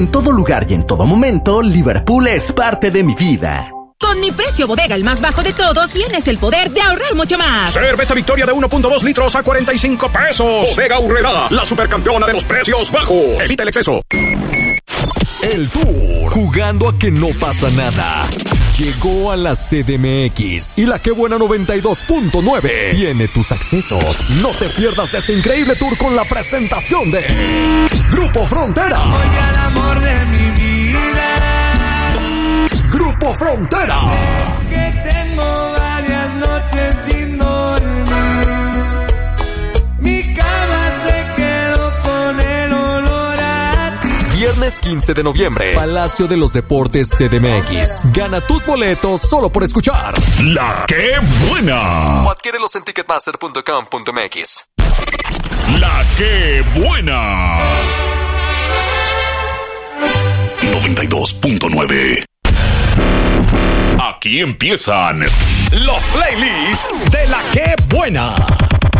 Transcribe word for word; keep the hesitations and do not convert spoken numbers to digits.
En todo lugar y en todo momento, Liverpool es parte de mi vida. Con mi precio bodega, el más bajo de todos, tienes el poder de ahorrar mucho más. Cerveza Victoria de uno punto dos litros a cuarenta y cinco pesos. Bodega Aurrerá, la supercampeona de los precios bajos. Evita el exceso. El Tour, jugando a que no pasa nada. Llegó a la C D M X y la Qué Buena noventa y dos punto nueve tiene tus accesos. No te pierdas de este increíble tour con la presentación de Grupo Frontera. Soy el amor de mi vida. Grupo Frontera. Es que tengo varias noches sin dormir. Mi cama se quedó con el olor a ti. Viernes quince de noviembre, Palacio de los Deportes C D M X. Gana tus boletos solo por escuchar La Qué Buena. O adquiérelos en ticketmaster punto com punto m x. La Qué Buena. noventa y dos punto nueve. Aquí empiezan los playlists de La Qué Buena.